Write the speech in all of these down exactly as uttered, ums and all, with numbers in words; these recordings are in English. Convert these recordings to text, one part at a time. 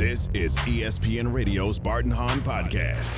This is E S P N Radio's Bart and Hahn Podcast.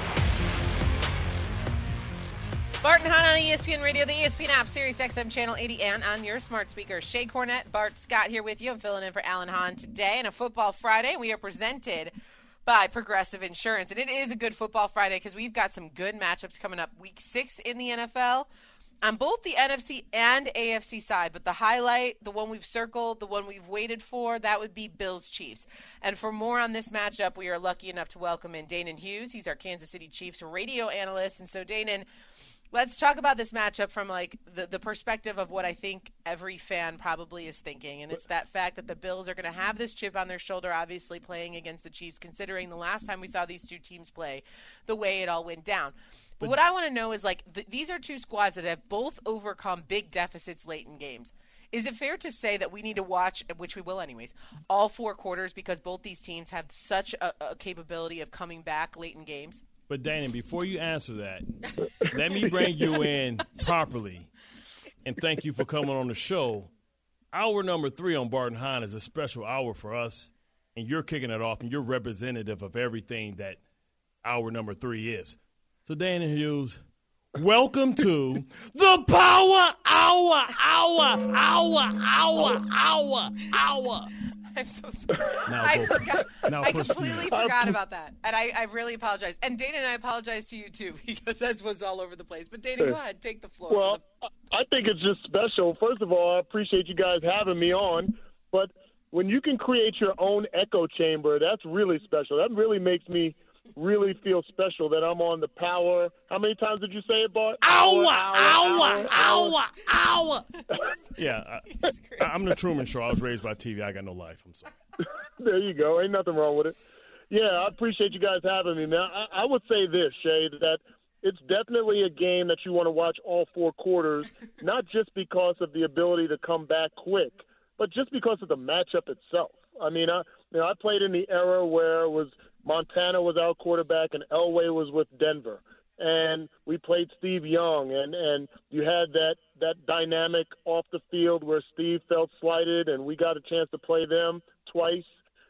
Bart and Hahn on E S P N Radio, the E S P N app, Sirius X M Channel eighty, and on your smart speaker. Shay Cornett, Bart Scott here with you. I'm filling in for Alan Hahn today. And a Football Friday, we are presented by Progressive Insurance. And it is a good Football Friday because we've got some good matchups coming up. Week six in the N F L on both the N F C and A F C side. But the highlight, the one we've circled, the one we've waited for, that would be Bills-Chiefs. And for more on this matchup, we are lucky enough to welcome in Danon Hughes. He's our Kansas City Chiefs radio analyst. And so, Danon, let's talk about this matchup from like the, the perspective of what I think every fan probably is thinking, and it's that fact that the Bills are going to have this chip on their shoulder, obviously playing against the Chiefs, considering the last time we saw these two teams play, the way it all went down. But what I want to know is, like, th- these are two squads that have both overcome big deficits late in games. Is it fair to say that we need to watch, which we will anyways, all four quarters because both these teams have such a, a capability of coming back late in games? But, Danon, before you answer that, let me bring you in properly and thank you for coming on the show. Hour number three on Bart and Hahn is a special hour for us, and you're kicking it off, and you're representative of everything that hour number three is. So, Danon Hughes, welcome to the Power Hour, Hour, Hour, Hour, Hour, Hour. I'm so sorry. Now I go, forgot. now I proceed. completely forgot about that. And I, I really apologize. And Danon, I apologize to you, too, because that's what's all over the place. But, Danon, go ahead. Take the floor. Well, the- I think it's just special. First of all, I appreciate you guys having me on. But when you can create your own echo chamber, that's really special. That really makes me really feel special that I'm on the Power. How many times did you say it, Bart? Hour, hour, hour, hour. Yeah, I, I'm the Truman Show. I was raised by T V. I got no life. I'm sorry. There you go. Ain't nothing wrong with it. Yeah, I appreciate you guys having me, man. I, I would say this, Shay, that it's definitely a game that you want to watch all four quarters, not just because of the ability to come back quick, but just because of the matchup itself. I mean, I, you know, I played in the era where it was Montana was our quarterback and Elway was with Denver. And we played Steve Young, and, and you had that, that dynamic off the field where Steve felt slighted, and we got a chance to play them twice.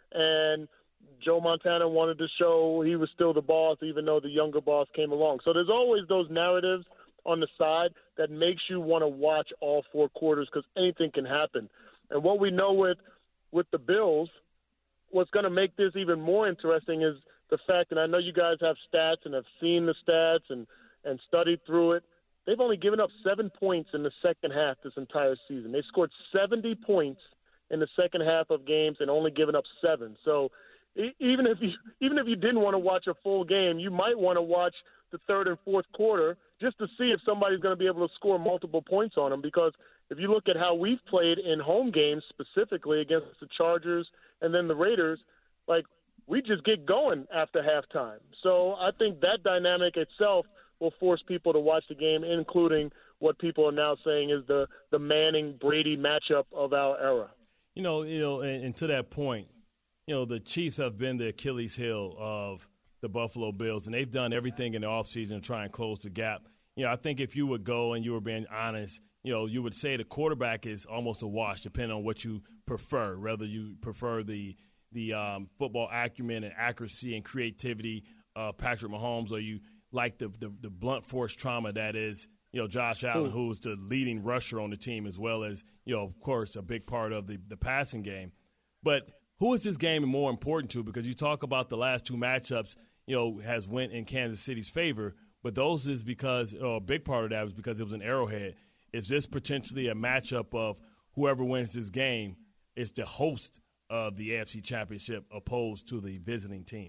And Joe Montana wanted to show he was still the boss, even though the younger boss came along. So there's always those narratives on the side that makes you want to watch all four quarters because anything can happen. And what we know with with the Bills, what's going to make this even more interesting is the fact, and I know you guys have stats and have seen the stats and, and studied through it, they've only given up seven points in the second half this entire season. They scored seventy points in the second half of games and only given up seven. So even if you even if you didn't want to watch a full game, you might want to watch the third and fourth quarter just to see if somebody's going to be able to score multiple points on them. Because if you look at how we've played in home games, specifically against the Chargers and then the Raiders, like we just get going after halftime. So I think that dynamic itself will force people to watch the game, including what people are now saying is the the Manning-Brady matchup of our era. You know, you know, and, and to that point, you know, the Chiefs have been the Achilles heel of the Buffalo Bills, and they've done everything in the offseason to try and close the gap. You know, I think if you would go and you were being honest, you know, you would say the quarterback is almost a wash, depending on what you prefer, whether you prefer the the um, football acumen and accuracy and creativity of Patrick Mahomes, or you like the, the, the blunt force trauma that is, you know, Josh Allen, who's the leading rusher on the team, as well as, you know, of course, a big part of the, the passing game. But who is this game more important to? Because you talk about the last two matchups, you know, has went in Kansas City's favor, but those is because, or a big part of that was because it was an Arrowhead. Is this potentially a matchup of whoever wins this game is the host of the A F C Championship opposed to the visiting team?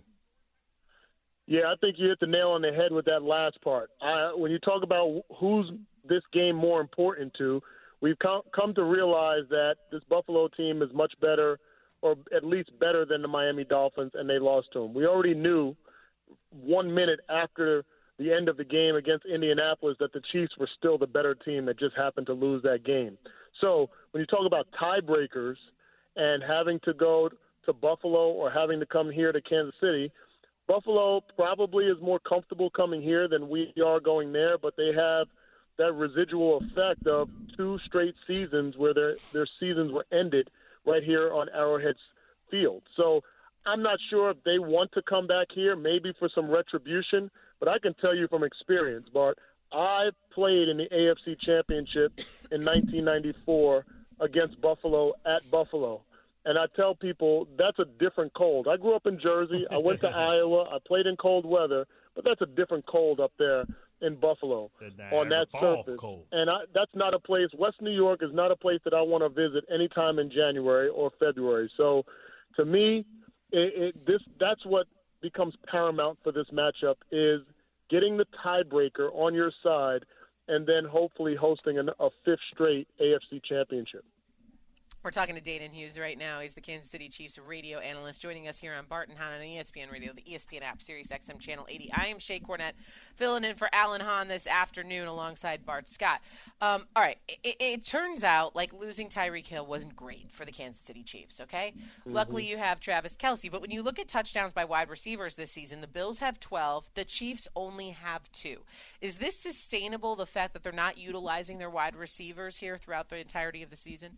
Yeah, I think you hit the nail on the head with that last part. I, when you talk about who's this game more important to, we've come, come to realize that this Buffalo team is much better, or at least better than the Miami Dolphins, and they lost to them. We already knew one minute after the end of the game against Indianapolis that the Chiefs were still the better team that just happened to lose that game. So when you talk about tiebreakers and having to go to Buffalo or having to come here to Kansas City, Buffalo probably is more comfortable coming here than we are going there, but they have that residual effect of two straight seasons where their their seasons were ended right here on Arrowhead Field. So I'm not sure if they want to come back here, maybe for some retribution, but I can tell you from experience, Bart, I played in the A F C Championship in nineteen ninety-four against Buffalo at Buffalo. And I tell people that's a different cold. I grew up in Jersey. I went to Iowa. I played in cold weather, but that's a different cold up there in Buffalo on that surface. Cold. And I, that's not a place – West New York is not a place that I want to visit anytime in January or February. So to me, it, it, this that's what becomes paramount for this matchup is getting the tiebreaker on your side and then hopefully hosting an, a fifth straight A F C championship. We're talking to Danan Hughes right now. He's the Kansas City Chiefs radio analyst joining us here on Bart and Hahn on E S P N Radio, the E S P N app, Sirius X M Channel eighty. I am Shay Cornett, filling in for Alan Hahn this afternoon alongside Bart Scott. Um, all right, it, it turns out like losing Tyreek Hill wasn't great for the Kansas City Chiefs, okay? Mm-hmm. Luckily you have Travis Kelce, but when you look at touchdowns by wide receivers this season, the Bills have twelve, the Chiefs only have two. Is this sustainable, the fact that they're not utilizing their wide receivers here throughout the entirety of the season?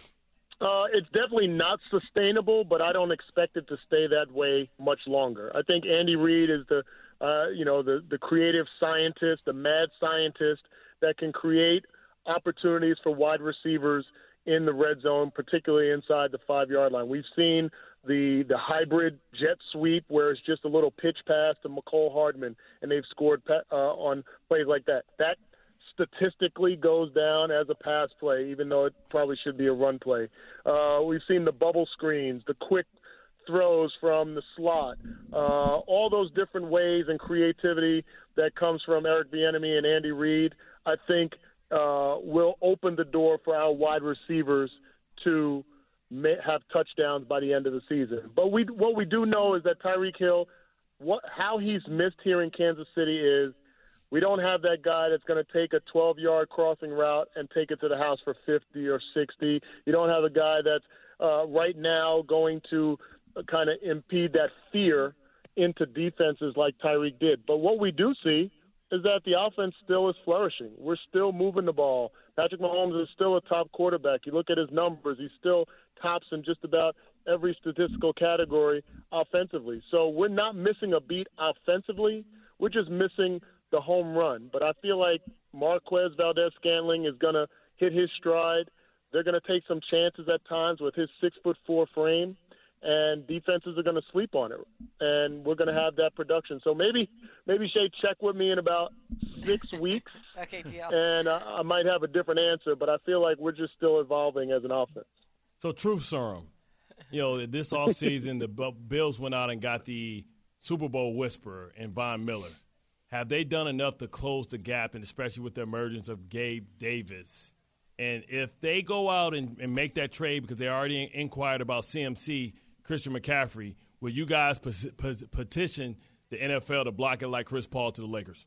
Uh, it's definitely not sustainable, but I don't expect it to stay that way much longer. I think Andy Reid is the, uh, you know, the, the creative scientist, the mad scientist that can create opportunities for wide receivers in the red zone, particularly inside the five-yard line. We've seen the the hybrid jet sweep where it's just a little pitch pass to McCole Hardman, and they've scored uh, on plays like that. That statistically goes down as a pass play, even though it probably should be a run play. Uh, we've seen the bubble screens, the quick throws from the slot, uh, all those different ways and creativity that comes from Eric Bieniemy and Andy Reid, I think uh, will open the door for our wide receivers to may have touchdowns by the end of the season. But we, what we do know is that Tyreek Hill, what, how he's missed here in Kansas City is we don't have that guy that's going to take a twelve-yard crossing route and take it to the house for fifty or sixty. You don't have a guy that's uh, right now going to kind of impede that fear into defenses like Tyreek did. But what we do see is that the offense still is flourishing. We're still moving the ball. Patrick Mahomes is still a top quarterback. You look at his numbers, he still tops in just about every statistical category offensively. So we're not missing a beat offensively. We're just missing the home run. But I feel like Marquez Valdez-Scantling is going to hit his stride. They're going to take some chances at times with his six foot four frame, and defenses are going to sleep on it. And we're going to have that production. So maybe, maybe Shay, check with me in about six weeks. Okay, deal. And uh, I might have a different answer, but I feel like we're just still evolving as an offense. So, truth serum. You know, this offseason, the Bills went out and got the Super Bowl whisperer in Von Miller. Have they done enough to close the gap, and especially with the emergence of Gabe Davis? And if they go out and, and make that trade because they already in, inquired about C M C, Christian McCaffrey, will you guys pes- pes- petition the N F L to block it like Chris Paul to the Lakers?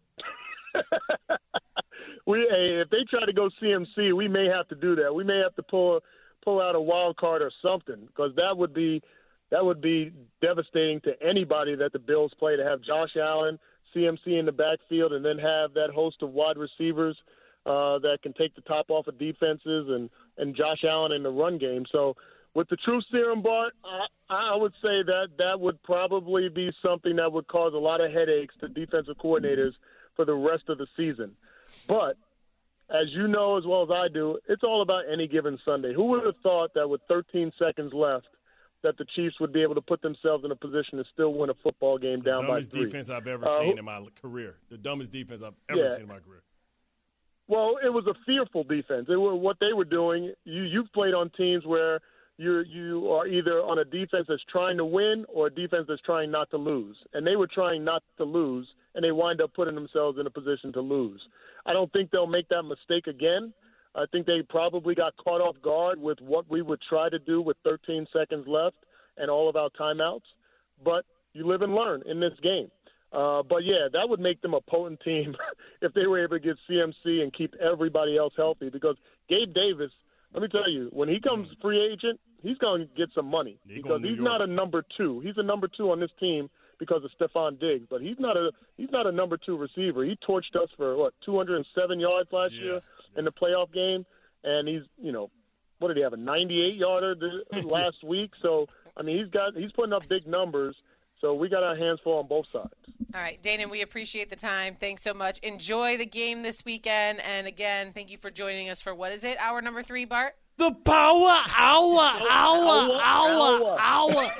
we, hey, if they try to go C M C, we may have to do that. We may have to pull pull out a wild card or something, because that would be that would be devastating to anybody that the Bills play, to have Josh Allen, C M C in the backfield, and then have that host of wide receivers uh, that can take the top off of defenses, and, and Josh Allen in the run game. So with the Truth Serum, Bart, I, I would say that that would probably be something that would cause a lot of headaches to defensive coordinators for the rest of the season. But as you know as well as I do, it's all about any given Sunday. Who would have thought that with thirteen seconds left that the Chiefs would be able to put themselves in a position to still win a football game down by three? The dumbest defense I've ever uh, seen in my career. The dumbest defense I've ever yeah. seen in my career. Well, it was a fearful defense. It was what they were doing. You, you've played on teams where you you are either on a defense that's trying to win or a defense that's trying not to lose. And they were trying not to lose, and they wind up putting themselves in a position to lose. I don't think they'll make that mistake again. I think they probably got caught off guard with what we would try to do with thirteen seconds left and all of our timeouts. But you live and learn in this game. Uh, but, yeah, that would make them a potent team if they were able to get C M C and keep everybody else healthy, because Gabe Davis, let me tell you, when he comes free agent, he's going to get some money, he because he's not a number two. He's a number two on this team because of Stephon Diggs, but he's not a he's not a number two receiver. He torched us for, what, two hundred seven yards last yeah. year in the playoff game, and he's, you know, what did he have, a ninety-eight yarder last week? So I mean, he's got he's putting up big numbers. So we got our hands full on both sides. All right, Danon, we appreciate the time. Thanks so much. Enjoy the game this weekend. And, again, thank you for joining us for, what is it, hour number three, Bart? The Power Hour, Hour, Hour, Hour.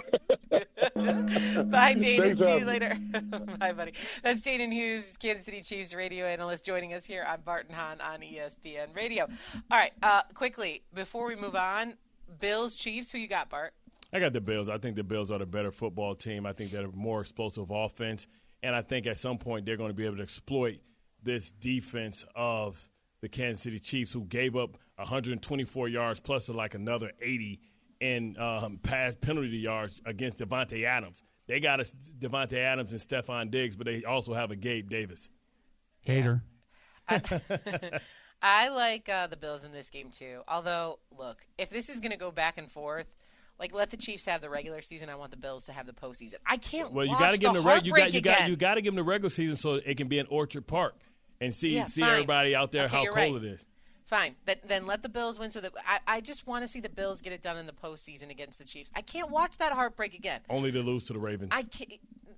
Bye, Danon. Thanks, See you um, later. Bye, buddy. That's Danon Hughes, Kansas City Chiefs radio analyst, joining us here on Bart and Hahn on E S P N Radio. All right, uh, quickly, before we move on, Bills, Chiefs, who you got, Bart? I got the Bills. I think the Bills are the better football team. I think they're a more explosive offense. And I think at some point they're going to be able to exploit this defense of the Kansas City Chiefs, who gave up one hundred twenty-four yards plus like another eighty in um, pass penalty yards against Devontae Adams. They got us Devontae Adams and Stephon Diggs, but they also have a Gabe Davis. Hater. I, I like uh, the Bills in this game too. Although, look, if this is going to go back and forth, like, let the Chiefs have the regular season. I want the Bills to have the postseason. I can't. Well, you got to give them the reg- you got you got you got to give them the regular season so it can be in Orchard Park and see Yeah, see fine. everybody out there Okay, how you're cold right. it is. Fine. That, then let the Bills win. So that I, I just want to see the Bills get it done in the postseason against the Chiefs. I can't watch that heartbreak again. Only to lose to the Ravens. I can't.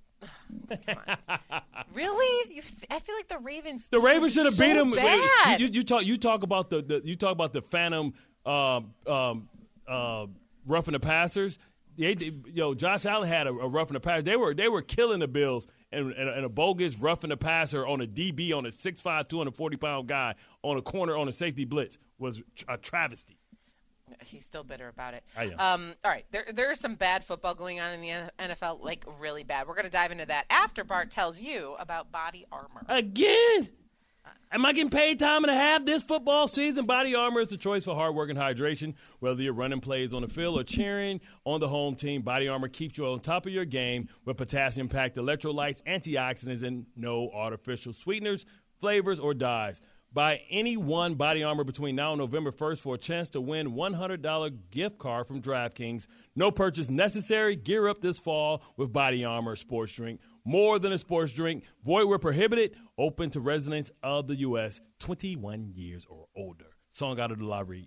Come on. Really? You, I feel like the Ravens. The Ravens should have so beat them. Bad. You, you talk. You talk about the, the. You talk about the phantom, um, um, uh, roughing the passers. They, they, yo, Josh Allen had a, a roughing the passer. They were they were killing the Bills and, and, and a bogus roughing the passer on a D B on a six five, two hundred forty pound guy on a corner on a safety blitz was a travesty. He's still bitter about it. I am. Um, all right, there there is some bad football going on in the N F L, like really bad. We're going to dive into that after Bart tells you about Body Armor. Again? Am I getting paid time and a half this football season? Body Armor is the choice for hard work and hydration. Whether you're running plays on the field or cheering on the home team, Body Armor keeps you on top of your game with potassium-packed electrolytes, antioxidants, and no artificial sweeteners, flavors, or dyes. Buy any one Body Armor between now and November first for a chance to win one hundred dollars gift card from DraftKings. No purchase necessary. Gear up this fall with Body Armor sports drink. More than a sports drink. Void where prohibited. Open to residents of the U S twenty-one years or older. Song out of the La Reed.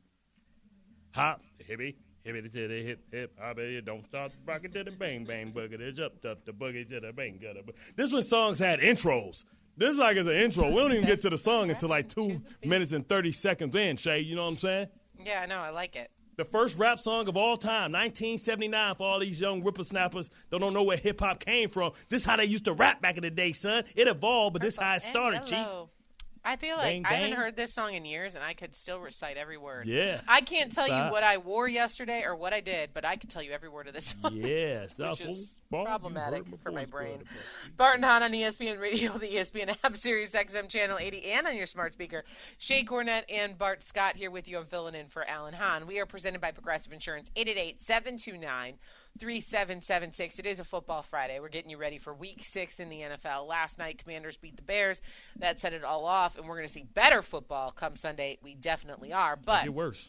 Hop, hippie, hippie to the hip, hip, hop, don't stop rocking to the bang, bang, boogie, jump up the boogie to the bang, gutter. This when songs had intros. This is like as an intro. We don't even get to the song until like two minutes and thirty seconds in, Shay. You know what I'm saying? Yeah, I know. I like it. The first rap song of all time, nineteen seventy-nine, for all these young whippersnappers that don't know where hip-hop came from. This is how they used to rap back in the day, son. It evolved, but this is how it started, And Chief. hello. I feel like Bang, I haven't bang. heard this song in years, and I could still recite every word. Yeah. I can't tell Stop. you what I wore yesterday or what I did, but I can tell you every word of this song. Yes. Which is problematic for my brain. Bart. Bart and Hahn on E S P N Radio, the E S P N app, Sirius X M Channel eighty, and on your smart speaker. Shay Cornett and Bart Scott here with you. I'm filling in for Alan Hahn. We are presented by Progressive Insurance, eight eight eight, seven two nine, three seven seven six. It is a football Friday. We're getting you ready for week six in the N F L. Last night, Commanders beat the Bears. That set it all off, and we're going to see better football come Sunday. We definitely are. But Get worse.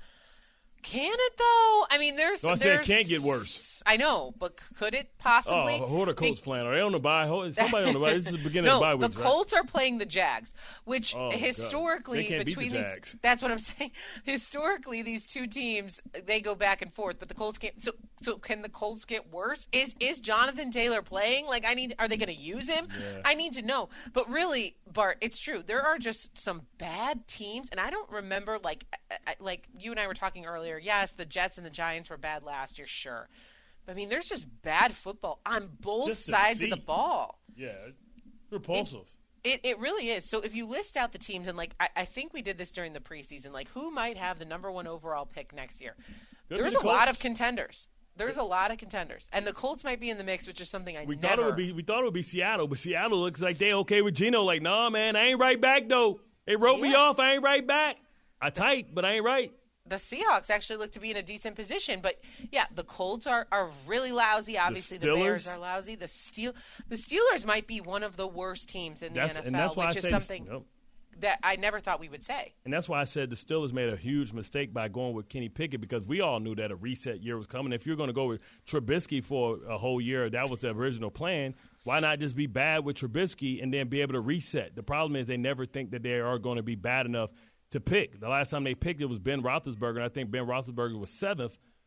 can it, though? I mean, there's. So I said it there's- can't get worse. I know, but c- could it possibly? Oh, who are the Colts playing? Are they on the bye? Who- Somebody on the bye. This is the beginning no, of the bye week, the right? Colts are playing the Jags, which Oh, God. historically They can't beat the between Jags. these, that's what I'm saying. Historically, these two teams they go back and forth, but the Colts can't. So, so can the Colts get worse? Is is Jonathan Taylor playing? Like, I need. Are they going to use him? Yeah. I need to know. But really, Bart, it's true. There are just some bad teams, and I don't remember like I- I- like you and I were talking earlier. Yes, the Jets and the Giants were bad last year, sure. But, I mean, there's just bad football on both Just to sides of see. the ball. Yeah, it's repulsive. It it really is. So if you list out the teams, and like I, I think we did this during the preseason, like who might have the number one overall pick next year? Could There's be a the lot Colts. of contenders. There's a lot of contenders, and the Colts might be in the mix, which is something I We never. thought it would be we thought it would be Seattle, but Seattle looks like they okay with Geno. Like, nah, man, I ain't right back though. They wrote me Yeah. off. I ain't right back. I tight, but I ain't right. The Seahawks actually look to be in a decent position, but yeah, the Colts are, are really lousy. Obviously, the, Bears Steelers? are lousy. The Steel the Steelers might be one of the worst teams in the That's N F L, and that's why which I is say something Yep. that I never thought we would say. And that's why I said the Steelers made a huge mistake by going with Kenny Pickett because we all knew that a reset year was coming. If you're going to go with Trubisky for a whole year, that was the original plan. Why not just be bad with Trubisky and then be able to reset? The problem is they never think that they are going to be bad enough to pick. The last time they picked it was Ben Roethlisberger, and I think Ben Roethlisberger was seventh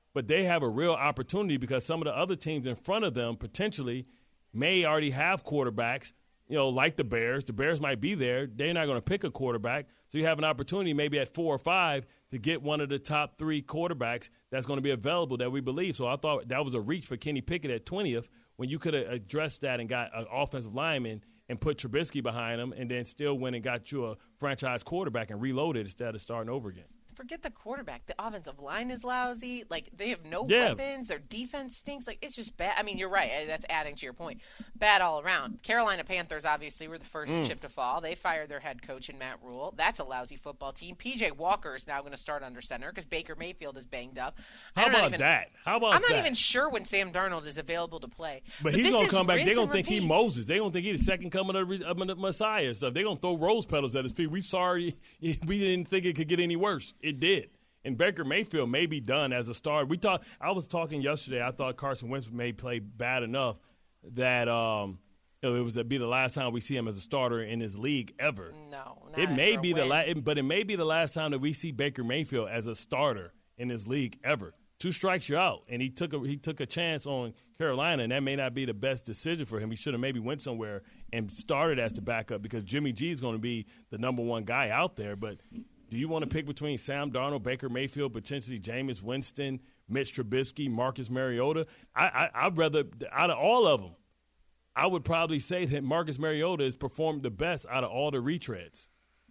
but they have a real opportunity because some of the other teams in front of them potentially may already have quarterbacks, you know, like the Bears. The Bears might be there. They're not going to pick a quarterback. So you have an opportunity maybe at four or five to get one of the top three quarterbacks that's going to be available that we believe. So I thought that was a reach for Kenny Pickett at twentieth when you could have addressed that and got an offensive lineman and put Trubisky behind him and then still went and got you a franchise quarterback and reloaded instead of starting over again. Forget the quarterback. The offensive line is lousy. Like, they have no yeah. weapons. Their defense stinks. Like, it's just bad. I mean, you're right. That's adding to your point. Bad all around. Carolina Panthers, obviously, were the first mm. chip to fall. They fired their head coach in Matt Rule. That's a lousy football team. P J Walker is now going to start under center because Baker Mayfield is banged up. How about even, that? How about I'm not that? even sure when Sam Darnold is available to play. But, but he's going to come back. They're going to think he Moses. They're going to think he's the second coming of the, of the Messiah and stuff. They're going to throw rose petals at his feet. We sorry. We didn't think it could get any worse. It did. And Baker Mayfield may be done as a starter. We talk, I was talking yesterday. I thought Carson Wentz may play bad enough that um, you know, it was to be the last time we see him as a starter in his league ever. No, not it may be the la- but it may be the last time that we see Baker Mayfield as a starter in his league ever. Two strikes, you're out, and he took a he took a chance on Carolina, and that may not be the best decision for him. He should have maybe went somewhere and started as the backup because Jimmy G is going to be the number one guy out there, but. Do you want to pick between Sam Darnold, Baker Mayfield, potentially Jameis Winston, Mitch Trubisky, Marcus Mariota? I, I, I'd rather, out of all of them, I would probably say that Marcus Mariota has performed the best out of all the retreads.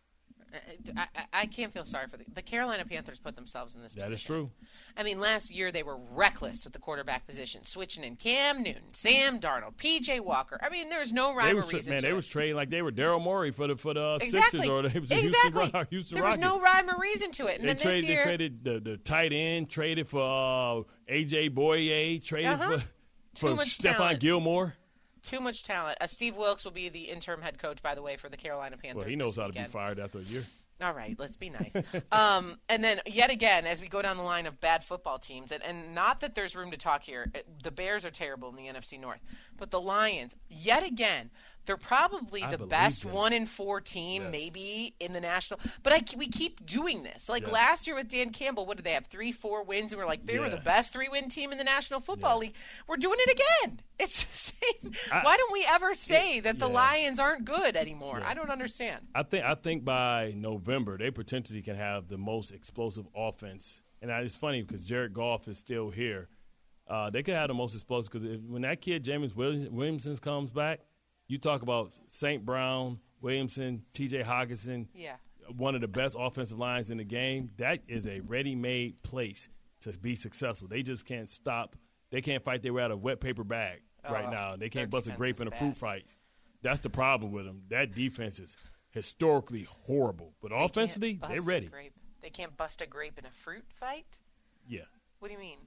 I, I, I can't feel sorry for the, the Carolina Panthers put themselves in this that position. That is true. I mean, last year they were reckless with the quarterback position, switching in Cam Newton, Sam Darnold, P J Walker. I mean, there's no rhyme or tra- reason man, to they it. was trading like they were Daryl Morey for the for the exactly. Sixers or they was the exactly. Houston, Houston there Rockets. There was no rhyme or reason to it. And they, then traded, this year, they traded the, the tight end, traded for uh, A J Boye, traded uh-huh. for, Too for much Stephon talent. Gilmore. Too much talent. Uh, Steve Wilkes will be the interim head coach, by the way, for the Carolina Panthers. Well, he knows this how weekend. to be fired after a year. All right, let's be nice. um, and then, yet again, as we go down the line of bad football teams, and, and not that there's room to talk here, it, the Bears are terrible in the N F C North, but the Lions, yet again, they're probably I the believe best them. one in four team, Yes. maybe in the national. But I, we keep doing this. Like Yeah. last year with Dan Campbell, what did they have? Three, four wins, and we're like, they Yeah. were the best three-win team in the National Football Yeah. League. We're doing it again. It's the same. I- Why don't we ever say that the yeah. Lions aren't good anymore? Yeah. I don't understand. I think I think by November they potentially can have the most explosive offense, and it's funny because Jared Goff is still here. Uh, they could have the most explosive because when that kid Jameis Williamson comes back, you talk about Saint Brown, Williamson, T J Hockenson, Yeah. one of the best offensive lines in the game. That is a ready-made place to be successful. They just can't stop. They can't fight their way out of a wet paper bag right Oh, now. They their can't bust a defense grape is in a bad. fruit fight. That's the problem with them. That defense is historically horrible. But They offensively, can't they're bust a ready. grape. They can't bust a grape in a fruit fight? Yeah. What do you mean?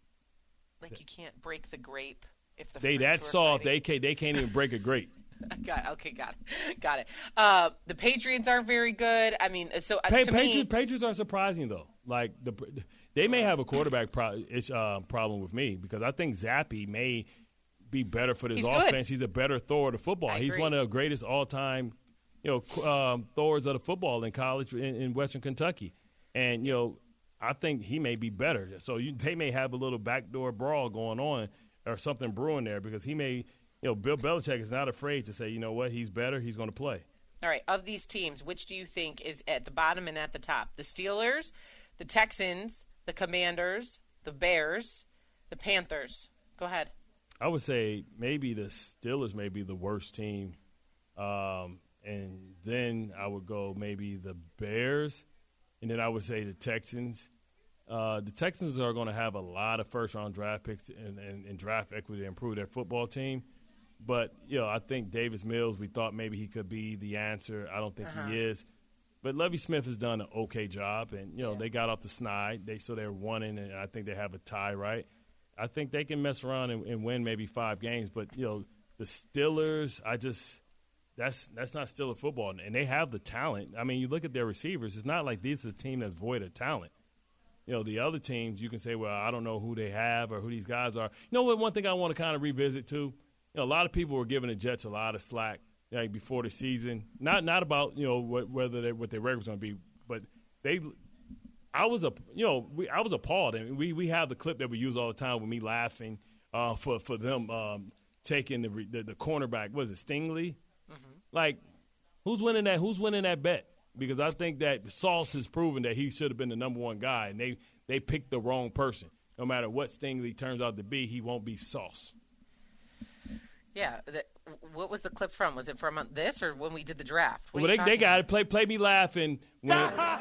Like you can't break the grape if the They fruits that were soft, fighting? they can't, they can't even break a grape. got it. Okay, got it. Got it. Uh, the Patriots aren't very good. I mean, so uh, Pa- to Patriots, me, Patriots are surprising, though. Like the, They may have a quarterback pro- ish, uh, problem with me because I think Zappe may be better for this He's offense. good. He's a better thrower of the football. I He's agree. one of the greatest all-time, you know, um, throwers of the football in college in, in Western Kentucky. And, you know, I think he may be better. So you, they may have a little backdoor brawl going on or something brewing there because he may, you know, Bill Belichick is not afraid to say, you know what, he's better, he's going to play. all right, of these teams, which do you think is at the bottom and at the top? The Steelers, the Texans, the Commanders, the Bears, the Panthers. Go ahead. I would say maybe the Steelers may be the worst team. Um, and then I would go maybe the Bears. And then I would say the Texans. Uh, the Texans are going to have a lot of first-round draft picks and, and, and draft equity to improve their football team. But, you know, I think Davis Mills, we thought maybe he could be the answer. I don't think Uh-huh. he is. But Lovie Smith has done an okay job. And, you know, Yeah. they got off the snide. They So they're one in, and I think they have a tie, right? I think they can mess around and, and win maybe five games. But, you know, the Steelers, I just – that's that's not Steeler football. And they have the talent. I mean, you look at their receivers. It's not like this is a team that's void of talent. You know, the other teams, you can say, well, I don't know who they have or who these guys are. You know what, one thing I want to kind of revisit, too? You know, a lot of people were giving the Jets a lot of slack like before the season. Not not about, you know, what, whether they, what their record was going to be, but they I was a you know we, I was appalled, and we we have the clip that we use all the time with me laughing uh, for for them um, taking the, the the cornerback. Was it Stingley? Mm-hmm. Like, who's winning that? Who's winning that bet? Because I think that Sauce has proven that he should have been the number one guy, and they they picked the wrong person. No matter what Stingley turns out to be, he won't be Sauce. Yeah. The, what was the clip from? Was it from this or when we did the draft? What well, they, they got it. Play, play me laughing. When,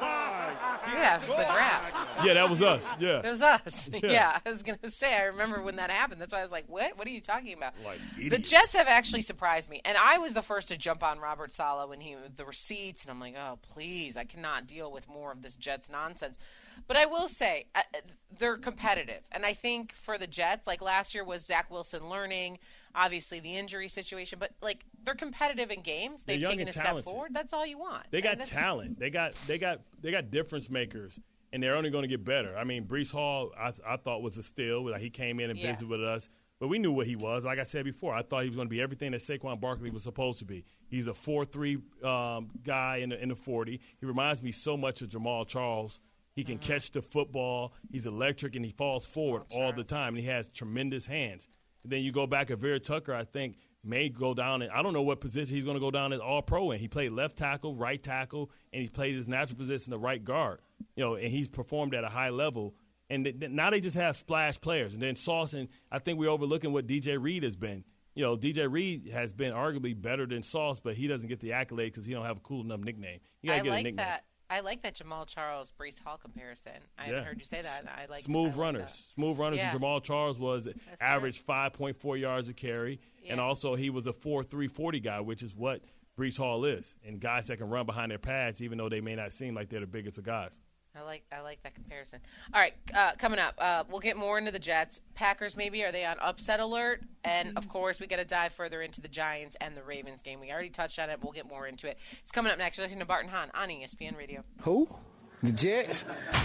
yeah, it was the draft. Yeah, that was us. Yeah. That was us. Yeah. yeah, I was going to say, I remember when that happened. That's why I was like, what? What are you talking about? Like the Jets have actually surprised me. And I was the first to jump on Robert Saleh when he the receipts. And I'm like, oh, please, I cannot deal with more of this Jets nonsense. But I will say, uh, they're competitive. And I think for the Jets, like last year was Zach Wilson learning, obviously the injury situation. But, like, they're competitive in games. They've taken a step forward. That's all you want. They got talent. They got they got they got difference makers, and they're only going to get better. I mean, Breece Hall, I, I thought was a steal. Like, he came in and yeah. visited with us, but we knew what he was. Like I said before, I thought he was going to be everything that Saquon Barkley was supposed to be. He's a four three um, guy in the in the forty. He reminds me so much of Jamal Charles. He can mm-hmm. catch the football. He's electric, and he falls forward oh, all the time. And he has tremendous hands. And then you go back at Vera Tucker, I think, may go down – I don't know what position he's going to go down as all-pro in. He played left tackle, right tackle, and he played his natural position, the right guard. You know, and he's performed at a high level. And th- th- now they just have splash players. And then Sauce, and I think we're overlooking what D J Reed has been. You know, D J Reed has been arguably better than Sauce, but he doesn't get the accolades because he don't have a cool enough nickname. You gotta I get like a nickname. that. I like that Jamal Charles Breece Hall comparison. I yeah. haven't heard you say that. I like smooth I like runners. That. Smooth runners. Yeah. And Jamal Charles was That's average five point four yards a carry, yeah. and also he was a four three forty guy, which is what Breece Hall is, and guys that can run behind their pads, even though they may not seem like they're the biggest of guys. I like I like that comparison. All right, uh, coming up, uh, we'll get more into the Jets. Packers, maybe, are they on upset alert? And, of course, we got to dive further into the Giants and the Ravens game. We already touched on it. We'll get more into it. It's coming up next. You're listening to Bart and Hahn on E S P N Radio. Who? The Jets?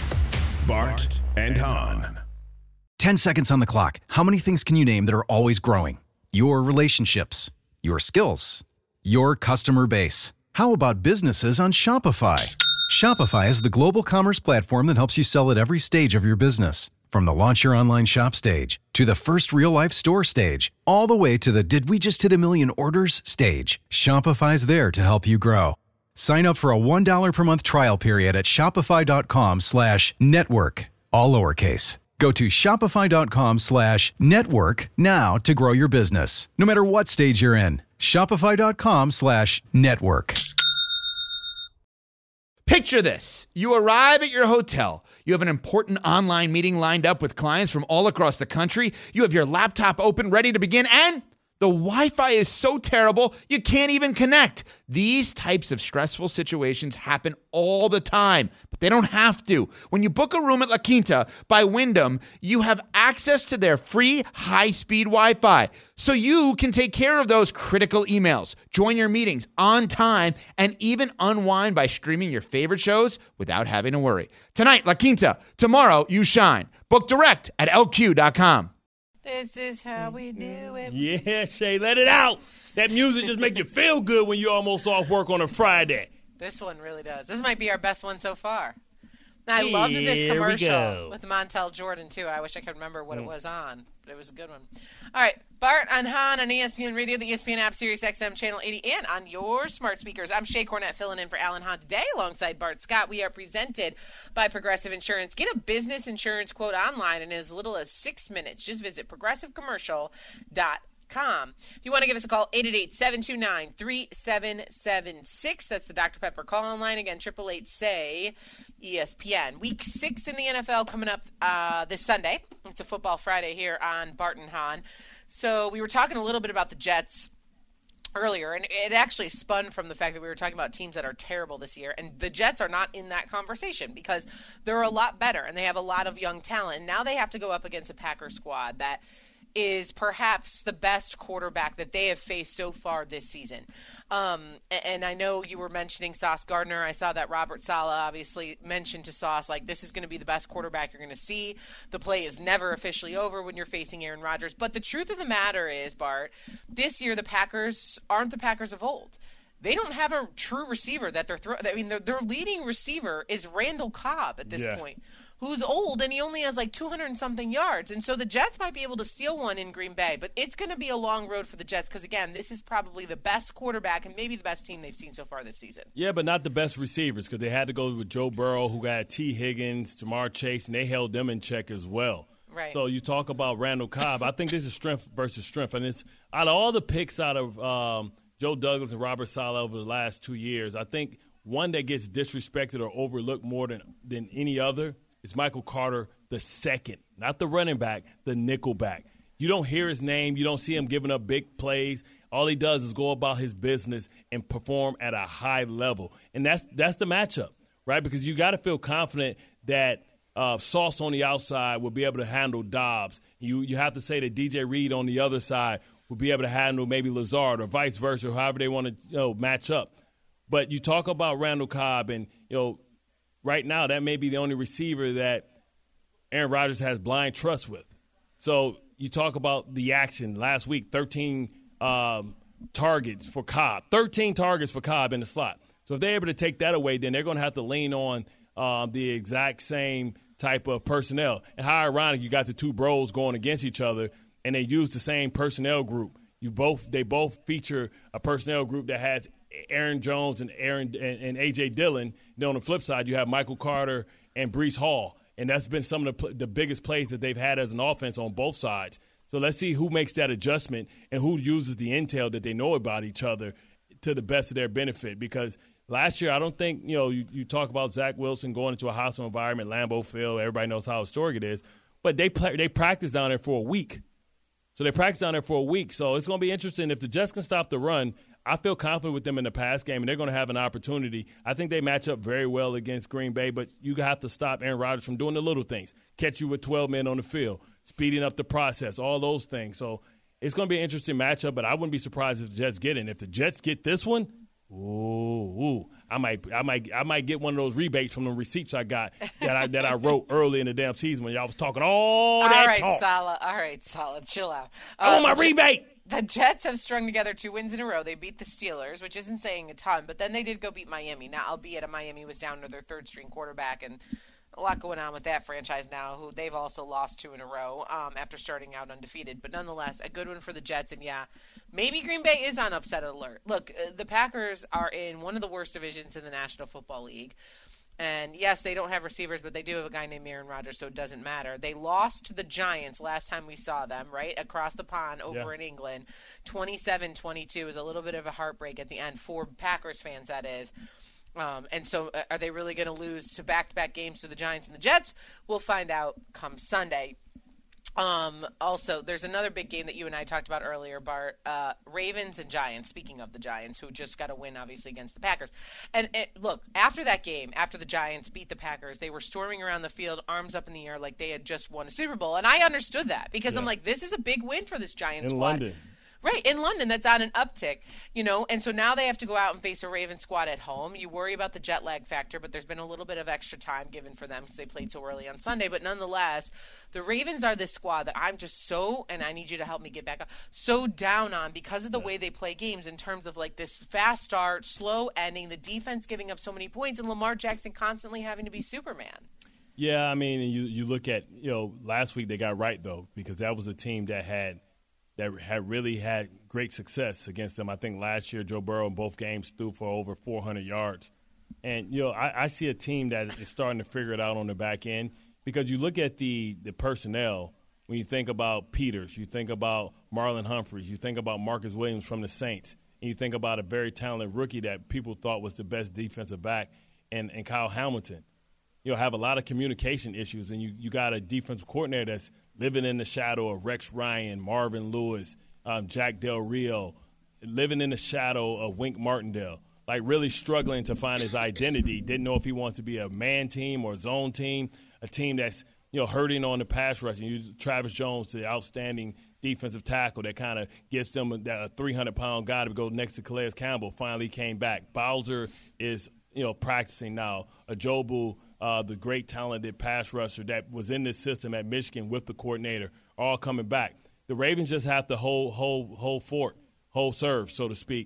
Bart and Hahn. Ten seconds on the clock. How many things can you name that are always growing? Your relationships, your skills, your customer base. How about businesses on Shopify? Shopify is the global commerce platform that helps you sell at every stage of your business. From the launch your online shop stage, to the first real-life store stage, all the way to the did we just hit a million orders stage. Shopify's there to help you grow. Sign up for a one dollar per month trial period at shopify.com slash network, all lowercase. Go to shopify.com slash network now to grow your business, no matter what stage you're in. Shopify.com slash network. Picture this. You arrive at your hotel. You have an important online meeting lined up with clients from all across the country. You have your laptop open, ready to begin, and the Wi-Fi is so terrible, you can't even connect. These types of stressful situations happen all the time, but they don't have to. When you book a room at La Quinta by Wyndham, you have access to their free high-speed Wi-Fi, so you can take care of those critical emails, join your meetings on time, and even unwind by streaming your favorite shows without having to worry. Tonight, La Quinta. Tomorrow, you shine. Book direct at L Q dot com. This is how we do it. Yeah, Shay, let it out. That music just make you feel good when you're almost off work on a Friday. This one really does. This might be our best one so far. Now, I Here loved this commercial we with Montel Jordan, too. I wish I could remember what mm. it was on, but it was a good one. All right, Bart and Hahn on E S P N Radio, the E S P N app, Sirius X M Channel eighty, and on your smart speakers. I'm Shay Cornett filling in for Alan Hahn today alongside Bart Scott. We are presented by Progressive Insurance. Get a business insurance quote online in as little as six minutes. Just visit progressive commercial dot com. If you want to give us a call, eight eight eight, seven two nine, three seven seven six. That's the Doctor Pepper call-in line. Again, eight eight eight, S A Y, E S P N. Week six in the N F L coming up uh, this Sunday. It's a Football Friday here on Bart and Hahn. So we were talking a little bit about the Jets earlier, and it actually spun from the fact that we were talking about teams that are terrible this year, and the Jets are not in that conversation because they're a lot better, and they have a lot of young talent. And now they have to go up against a Packers squad that is perhaps the best quarterback that they have faced so far this season. Um, and I know you were mentioning Sauce Gardner. I saw that Robert Saleh obviously mentioned to Sauce, like, this is going to be the best quarterback you're going to see. The play is never officially over when you're facing Aaron Rodgers. But the truth of the matter is, Bart, this year the Packers aren't the Packers of old. they don't have a true receiver that they're throwing. I mean, their, their leading receiver is Randall Cobb at this yeah. point, who's old, and he only has like two hundred and something yards. And so the Jets might be able to steal one in Green Bay, but it's going to be a long road for the Jets because, again, this is probably the best quarterback and maybe the best team they've seen so far this season. Yeah, but not the best receivers because they had to go with Joe Burrow, who got T. Higgins, Jamar Chase, and they held them in check as well. Right. So you talk about Randall Cobb. I think this is strength versus strength. And it's out of all the picks out of um, Joe Douglas and Robert Saleh over the last two years, I think one that gets disrespected or overlooked more than, than any other is Michael Carter the second. Not the running back, the nickel back. You don't hear his name. You don't see him giving up big plays. All he does is go about his business and perform at a high level. And that's that's the matchup, right? Because you got to feel confident that – Uh, Sauce on the outside will be able to handle Dobbs. You you have to say that D J Reed on the other side will be able to handle maybe Lazard or vice versa, however they want to you know, match up. But you talk about Randall Cobb, and you know, right now that may be the only receiver that Aaron Rodgers has blind trust with. So you talk about the action last week, thirteen um, targets for Cobb, thirteen targets for Cobb in the slot. So if they're able to take that away, then they're going to have to lean on um, the exact same type of personnel. And how ironic, you got the two bros going against each other, and they use the same personnel group. You both they both feature a personnel group that has Aaron Jones and Aaron and, and A J Dillon. Then on the flip side, you have Michael Carter and Breece Hall, and that's been some of the the biggest plays that they've had as an offense on both sides. So let's see who makes that adjustment and who uses the intel that they know about each other to the best of their benefit. Because last year, I don't think, you know, you, you talk about Zach Wilson going into a hostile environment, Lambeau Field, everybody knows how historic it is, but they play, they practiced down there for a week. So they practiced down there for a week. So it's going to be interesting. If the Jets can stop the run, I feel confident with them in the pass game, and they're going to have an opportunity. I think they match up very well against Green Bay, but you have to stop Aaron Rodgers from doing the little things, catch you with twelve men on the field, speeding up the process, all those things. So it's going to be an interesting matchup, but I wouldn't be surprised if the Jets get it. If the Jets get this one, Ooh, ooh, I might, I might, I might get one of those rebates from the receipts I got that I that I wrote early in the damn season when y'all was talking all that all right, talk. Saleh, all right, Saleh, chill out. I want Uh, my rebate. The Jets have strung together two wins in a row. They beat the Steelers, which isn't saying a ton, but then they did go beat Miami. Now, albeit Miami was down to their third-string quarterback, and a lot going on with that franchise now, who they've also lost two in a row um, after starting out undefeated. But nonetheless, a good one for the Jets. And, yeah, maybe Green Bay is on upset alert. Look, uh, the Packers are in one of the worst divisions in the National Football League. And, yes, they don't have receivers, but they do have a guy named Aaron Rodgers, so it doesn't matter. They lost to the Giants last time we saw them, right, across the pond over Yeah. in England. twenty-seven twenty-two is a little bit of a heartbreak at the end for Packers fans, that is. Um, and so uh, are they really going to lose to back-to-back games to the Giants and the Jets? We'll find out come Sunday. Um, also, there's another big game that you and I talked about earlier, Bart. Uh, Ravens and Giants, speaking of the Giants, who just got a win, obviously, against the Packers. And it, look, after that game, after the Giants beat the Packers, they were storming around the field, arms up in the air like they had just won a Super Bowl. And I understood that because Yeah. I'm like, this is a big win for this Giants In squad. London. Right, in London, that's on an uptick, you know, and so now they have to go out and face a Ravens squad at home. You worry about the jet lag factor, but there's been a little bit of extra time given for them because they played so early on Sunday. But nonetheless, the Ravens are this squad that I'm just so, and I need you to help me get back up, so down on because of the way they play games in terms of like this fast start, slow ending, the defense giving up so many points, and Lamar Jackson constantly having to be Superman. Yeah, I mean, you you look at, you know, last week they got right, though, because that was a team that had that had really had great success against them. I think last year Joe Burrow in both games threw for over four hundred yards. And, you know, I, I see a team that is starting to figure it out on the back end because you look at the, the personnel, when you think about Peters, you think about Marlon Humphreys, you think about Marcus Williams from the Saints, and you think about a very talented rookie that people thought was the best defensive back, and, and Kyle Hamilton. You know, have a lot of communication issues, and you, you got a defensive coordinator that's living in the shadow of Rex Ryan, Marvin Lewis, um, Jack Del Rio, living in the shadow of Wink Martindale, like really struggling to find his identity. Didn't know if he wants to be a man team or a zone team, a team that's, you know, hurting on the pass rush. And you Travis Jones, the outstanding defensive tackle that kind of gives them a, a three hundred pound guy to go next to Calais Campbell, finally came back. Bowser is, you know, practicing now. Ajobu, uh, the great talented pass rusher that was in this system at Michigan with the coordinator, are all coming back. The Ravens just have to hold, hold, hold fort, hold serve, so to speak.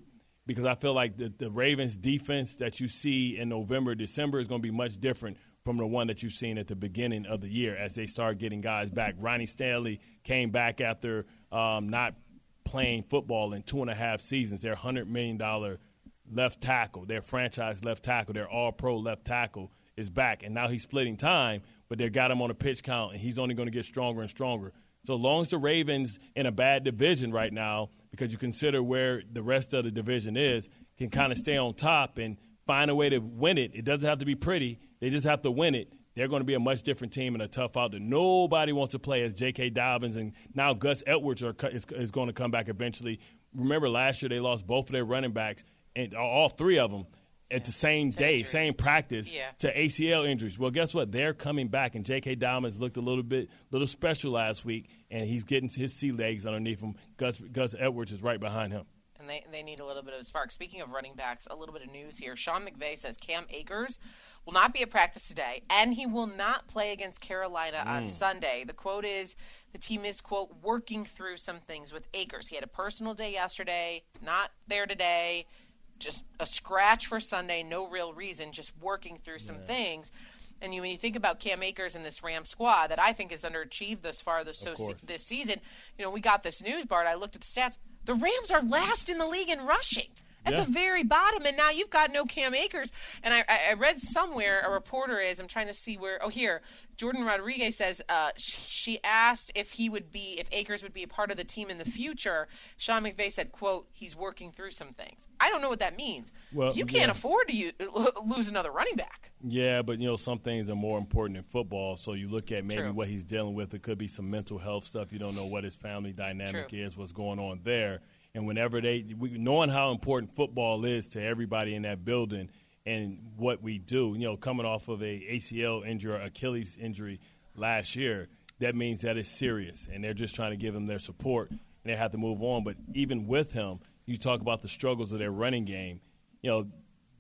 because I feel like the, the Ravens defense that you see in November, December is going to be much different from the one that you've seen at the beginning of the year as they start getting guys back. Ronnie Stanley came back after um, not playing football in two and a half seasons. Their one hundred million dollars left tackle, their franchise left tackle, their all-pro left tackle is back. And now he's splitting time, but they got him on a pitch count, and he's only going to get stronger and stronger. So long as the Ravens in a bad division right now, because you consider where the rest of the division is, can kind of stay on top and find a way to win it. It doesn't have to be pretty. They just have to win it. They're going to be a much different team and a tough out that nobody wants to play as J K. Dobbins, and now Gus Edwards are, is, is going to come back eventually. Remember last year they lost both of their running backs, and all three of them at the same day, injury. same practice, yeah. to A C L injuries. Well, guess what? They're coming back, and J K. Dobbins looked a little bit little special last week, and he's getting his sea legs underneath him. Gus, Gus Edwards is right behind him. And they, they need a little bit of a spark. Speaking of running backs, a little bit of news here. Sean McVay says Cam Akers will not be at practice today, and he will not play against Carolina mm. on Sunday. The quote is, the team is, quote, working through some things with Akers. He had a personal day yesterday, not there today, just a scratch for Sunday, no real reason, just working through some yeah. things. And you, when you think about Cam Akers and this Ram squad that I think has underachieved thus far this, so se- this season, you know, we got this news, Bart. I looked at the stats. The Rams are last in the league in rushing at yeah. the very bottom, and now you've got no Cam Akers. And I, I read somewhere, a reporter is, I'm trying to see where, oh, here, Jordan Rodriguez says uh, she asked if he would be, if Akers would be a part of the team in the future. Sean McVay said, quote, he's working through some things. I don't know what that means. Well, you can't yeah. afford to use, lose another running back. Yeah, but, you know, some things are more important in football. So you look at maybe True. what he's dealing with. It could be some mental health stuff. You don't know what his family dynamic True. is, what's going on there. And whenever they – knowing how important football is to everybody in that building and what we do, you know, coming off of a A C L injury or Achilles injury last year, that means that it's serious. And they're just trying to give him their support, and they have to move on. But even with him, you talk about the struggles of their running game. You know,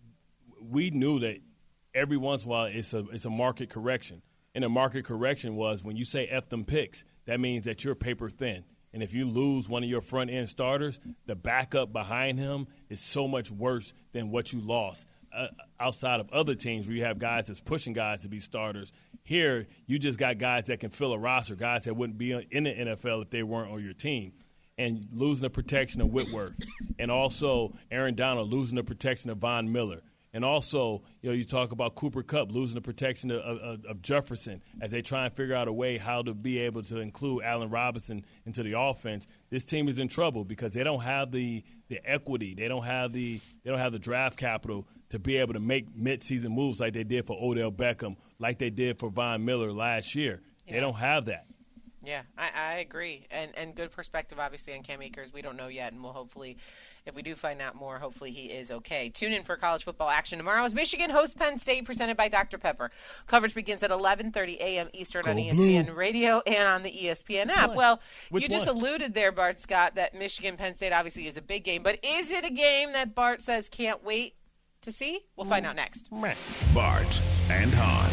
we knew that every once in a while it's a, it's a market correction. And the market correction was when you say F them picks, that means that you're paper thin. And if you lose one of your front-end starters, the backup behind him is so much worse than what you lost. Uh, outside of other teams where you have guys that's pushing guys to be starters, here you just got guys that can fill a roster, guys that wouldn't be in the N F L if they weren't on your team. And losing the protection of Whitworth. And also Aaron Donald losing the protection of Von Miller. And also, you know, you talk about Cooper Kupp losing the protection of, of, of Jefferson as they try and figure out a way how to be able to include Allen Robinson into the offense. This team is in trouble because they don't have the, the equity. They don't have the they don't have the draft capital to be able to make midseason moves like they did for Odell Beckham, like they did for Von Miller last year. Yeah. They don't have that. Yeah, I, I agree. And and good perspective, obviously, on Cam Akers. We don't know yet, and we'll hopefully, if we do find out more, hopefully he is okay. Tune in for college football action tomorrow as Michigan hosts Penn State, presented by Doctor Pepper. Coverage begins at eleven thirty a.m. Eastern Go on E S P N Blue. Radio and on the E S P N Which app. One? Well, Which you just one? alluded there, Bart Scott, that Michigan-Penn State obviously is a big game. But is it a game that Bart says can't wait to see? We'll find out next. Bart and Hahn.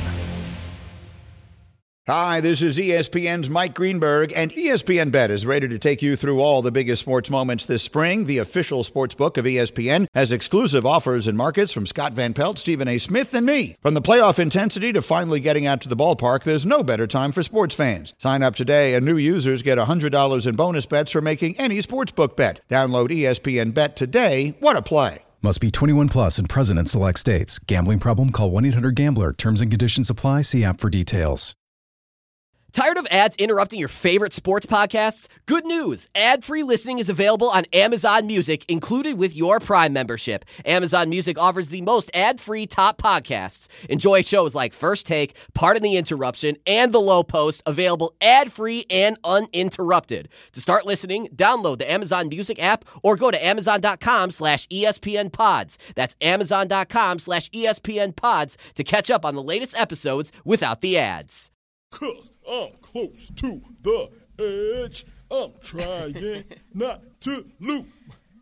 Hi, this is E S P N's Mike Greenberg, and E S P N Bet is ready to take you through all the biggest sports moments this spring. The official sports book of E S P N has exclusive offers and markets from Scott Van Pelt, Stephen A. Smith, and me. From the playoff intensity to finally getting out to the ballpark, there's no better time for sports fans. Sign up today, and new users get one hundred dollars in bonus bets for making any sportsbook bet. Download E S P N Bet today. What a play. Must be twenty-one plus and present in select states. Gambling problem? Call one eight hundred gambler. Terms and conditions apply. See app for details. Tired of ads interrupting your favorite sports podcasts? Good news! Ad-free listening is available on Amazon Music, included with your Prime membership. Amazon Music offers the most ad-free top podcasts. Enjoy shows like First Take, Pardon the Interruption, and The Low Post, available ad-free and uninterrupted. To start listening, download the Amazon Music app or go to amazon.com slash ESPN pods. That's amazon.com slash ESPN pods to catch up on the latest episodes without the ads. Cause I'm close to the edge. I'm trying not to loop.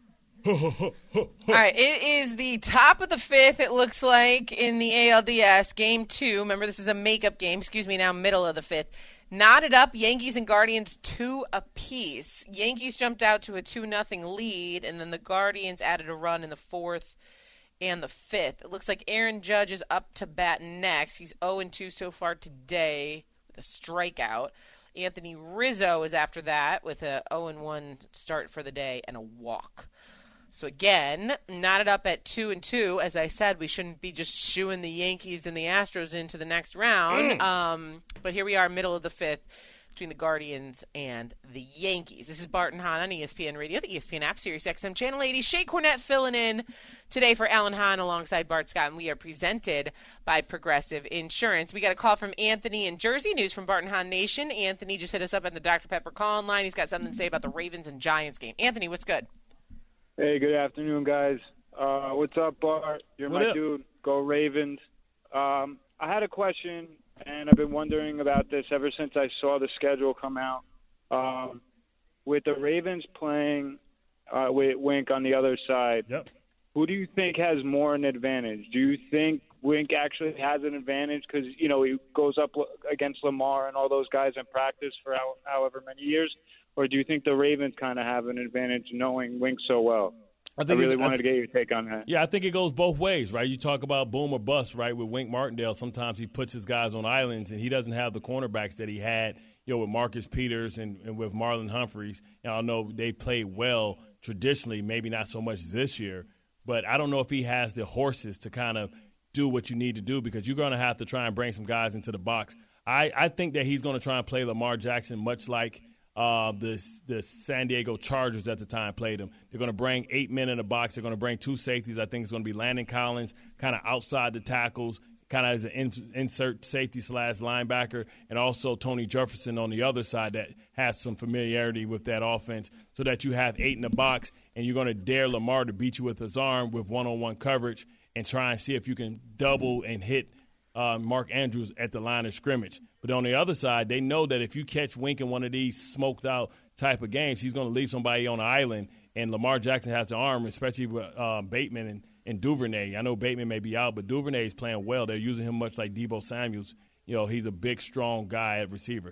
All right, it is the top of the fifth, it looks like, in the A L D S. Game two. Remember, this is a makeup game. Excuse me, now middle of the fifth. Knotted up, Yankees and Guardians two apiece. Yankees jumped out to a two nothing lead, and then the Guardians added a run in the fourth and the fifth. It looks like Aaron Judge is up to bat next. He's oh and two so far today with a strikeout. Anthony Rizzo is after that with a oh and one start for the day and a walk. So again, knotted up at two and two. As I said, we shouldn't be just shooing the Yankees and the Astros into the next round. Mm. Um, but here we are, middle of the fifth, between the Guardians and the Yankees. This is Bart and Hahn on E S P N Radio, the E S P N app, Sirius X M Channel eighty. Shay Cornett filling in today for Alan Hahn alongside Bart Scott, and we are presented by Progressive Insurance. We got a call from Anthony in Jersey, news from Bart and Hahn Nation. Anthony just hit us up on the Doctor Pepper call-in line. He's got something to say about the Ravens and Giants game. Anthony, what's good? Hey, good afternoon, guys. Uh, what's up, Bart? You're what my up? dude. Go Ravens. Um, I had a question, and I've been wondering about this ever since I saw the schedule come out. Um, with the Ravens playing uh, with Wink on the other side, yep. Who do you think has more an advantage? Do you think Wink actually has an advantage because, you know, he goes up against Lamar and all those guys in practice for how, however many years? Or do you think the Ravens kind of have an advantage knowing Wink so well? I, think I really it, wanted I th- to get your take on that. Yeah, I think it goes both ways, right? You talk about boom or bust, right? With Wink Martindale, sometimes he puts his guys on islands, and he doesn't have the cornerbacks that he had, you know, with Marcus Peters and, and with Marlon Humphreys. And I know they played well traditionally, maybe not so much this year, but I don't know if he has the horses to kind of do what you need to do because you're going to have to try and bring some guys into the box. I, I think that he's going to try and play Lamar Jackson much like – Uh, the the San Diego Chargers at the time played him. They're going to bring eight men in the box. They're going to bring two safeties. I think it's going to be Landon Collins kind of outside the tackles, kind of as an in, insert safety slash linebacker, and also Tony Jefferson on the other side that has some familiarity with that offense so that you have eight in the box and you're going to dare Lamar to beat you with his arm with one-on-one coverage and try and see if you can double and hit uh, Mark Andrews at the line of scrimmage. But on the other side, they know that if you catch Wink in one of these smoked-out type of games, he's going to leave somebody on the island, and Lamar Jackson has the arm, especially with uh, Bateman and, and Duvernay. I know Bateman may be out, but Duvernay is playing well. They're using him much like Deebo Samuels. You know, he's a big, strong guy at receiver.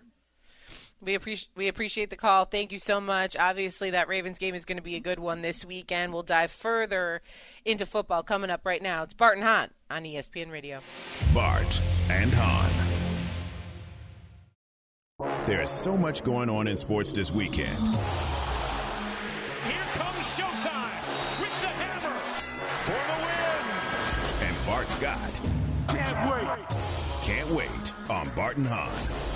We appreciate we appreciate the call. Thank you so much. Obviously, that Ravens game is going to be a good one this weekend. We'll dive further into football coming up right now. It's Bart and Hahn on E S P N Radio. Bart and Hahn. There is so much going on in sports this weekend. Here comes Showtime with the hammer for the win. And Bart Scott can't wait. Can't wait on Bart and Hahn.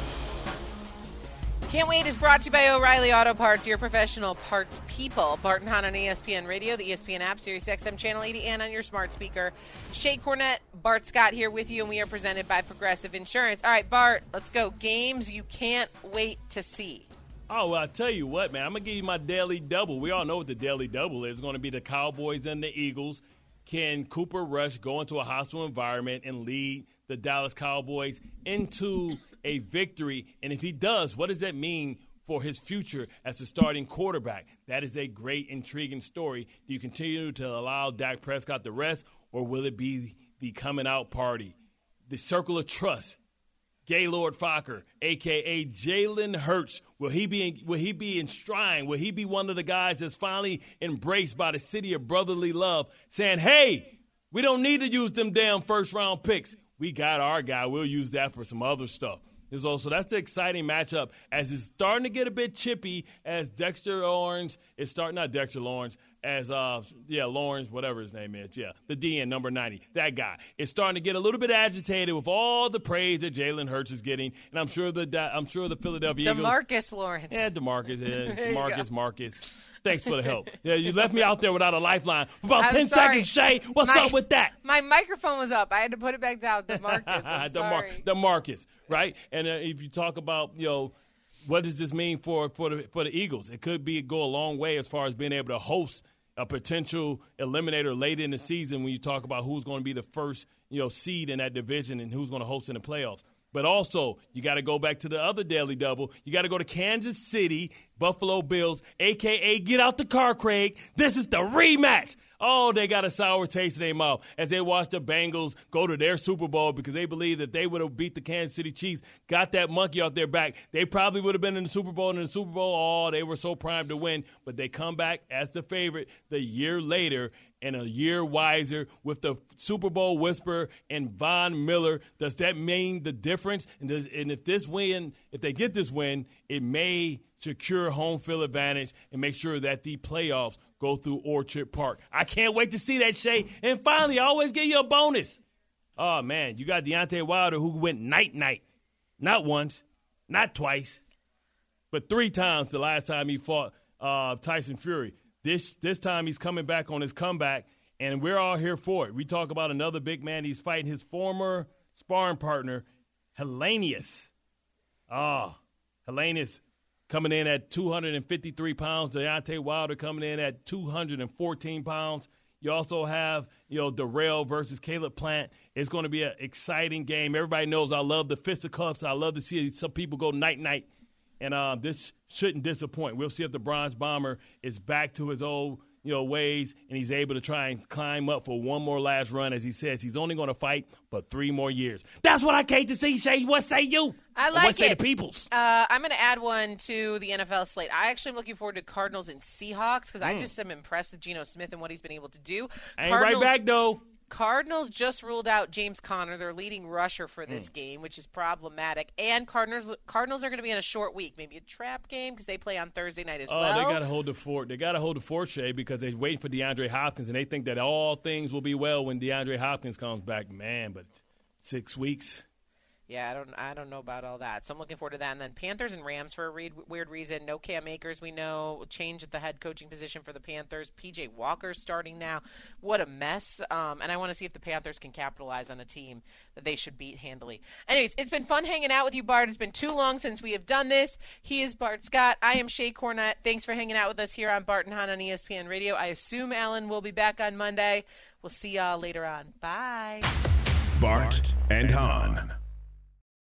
Can't Wait is brought to you by O'Reilly Auto Parts, your professional parts people. Bart and Hahn on E S P N Radio, the E S P N app, Sirius X M Channel eighty, and on your smart speaker. Shay Cornett, Bart Scott here with you, and we are presented by Progressive Insurance. All right, Bart, let's go. Games you can't wait to see. Oh, well, I tell you what, man, I'm going to give you my daily double. We all know what the daily double is. It's going to be the Cowboys and the Eagles. Can Cooper Rush go into a hostile environment and lead the Dallas Cowboys into a victory? And if he does, what does that mean for his future as a starting quarterback? That is a great, intriguing story. Do you continue to allow Dak Prescott the rest, or will it be the coming out party? The circle of trust. Gaylord Fokker, a k a. Jalen Hurts, will he be in, will he be enshrined? Will he be one of the guys that's finally embraced by the city of brotherly love, saying, hey, we don't need to use them damn first-round picks. We got our guy. We'll use that for some other stuff. Is also that's the exciting matchup as it's starting to get a bit chippy as Dexter Lawrence is starting, not Dexter Lawrence, as, uh, yeah, Lawrence, whatever his name is, yeah, the D N, number ninety, that guy is starting to get a little bit agitated with all the praise that Jalen Hurts is getting, and I'm sure the I'm sure the Philadelphia Eagles. DeMarcus Lawrence. Yeah, DeMarcus, yeah, Marcus, Marcus. Thanks for the help. Yeah, you left me out there without a lifeline for about I'm ten sorry. seconds, Shay. What's my, up with that? My microphone was up. I had to put it back down. DeMarcus, I'm sorry. DeMarcus, right? And uh, if you talk about, you know, what does this mean for, for, the, for the Eagles? It could be go a long way as far as being able to host a potential eliminator late in the season when you talk about who's going to be the first, you know, seed in that division and who's going to host in the playoffs. But also, you got to go back to the other Daily Double. You got to go to Kansas City, Buffalo Bills, a k a get out the car, Craig. This is the rematch. Oh, they got a sour taste in their mouth as they watch the Bengals go to their Super Bowl because they believe that they would have beat the Kansas City Chiefs, got that monkey off their back. They probably would have been in the Super Bowl, and in the Super Bowl, oh, they were so primed to win. But they come back as the favorite the year later and a year wiser with the Super Bowl whisperer and Von Miller. Does that mean the difference? And, does, and if this win, if they get this win, it may secure home field advantage and make sure that the playoffs go through Orchard Park. I can't wait to see that, Shay. And finally, I always give you a bonus. Oh, man, you got Deontay Wilder who went night-night. Not once, not twice, but three times the last time he fought uh, Tyson Fury. This this time he's coming back on his comeback, and we're all here for it. We talk about another big man. He's fighting his former sparring partner, Helenius. Ah, oh, Helenius coming in at two hundred fifty-three pounds. Deontay Wilder coming in at two hundred fourteen pounds. You also have, you know, Darrell versus Caleb Plant. It's going to be an exciting game. Everybody knows I love the fisticuffs. I love to see some people go night-night. And uh, this shouldn't disappoint. We'll see if the Bronze Bomber is back to his old, you know, ways, and he's able to try and climb up for one more last run. As he says, he's only going to fight for three more years. That's what I came to see, Shay. What say you? I like what it. say the peoples? Uh, I'm going to add one to the N F L slate. I actually am looking forward to Cardinals and Seahawks because mm. I just am impressed with Geno Smith and what he's been able to do. I ain't right back, though. Cardinals just ruled out James Conner, their leading rusher for this mm. game, which is problematic. And Cardinals Cardinals are going to be in a short week, maybe a trap game because they play on Thursday night as oh, well. Oh, they got to hold the fort. They got to hold the fort, Shay, because they're waiting for DeAndre Hopkins, and they think that all things will be well when DeAndre Hopkins comes back. Man, but six weeks. Yeah, I don't I don't know about all that. So I'm looking forward to that. And then Panthers and Rams for a re- weird reason. No Cam Akers, we know. Change at the head coaching position for the Panthers. P J Walker's starting now. What a mess. Um, and I want to see if the Panthers can capitalize on a team that they should beat handily. Anyways, it's been fun hanging out with you, Bart. It's been too long since we have done this. He is Bart Scott. I am Shay Cornett. Thanks for hanging out with us here on Bart and Hahn on E S P N Radio. I assume Alan will be back on Monday. We'll see y'all later on. Bye. Bart and Hahn.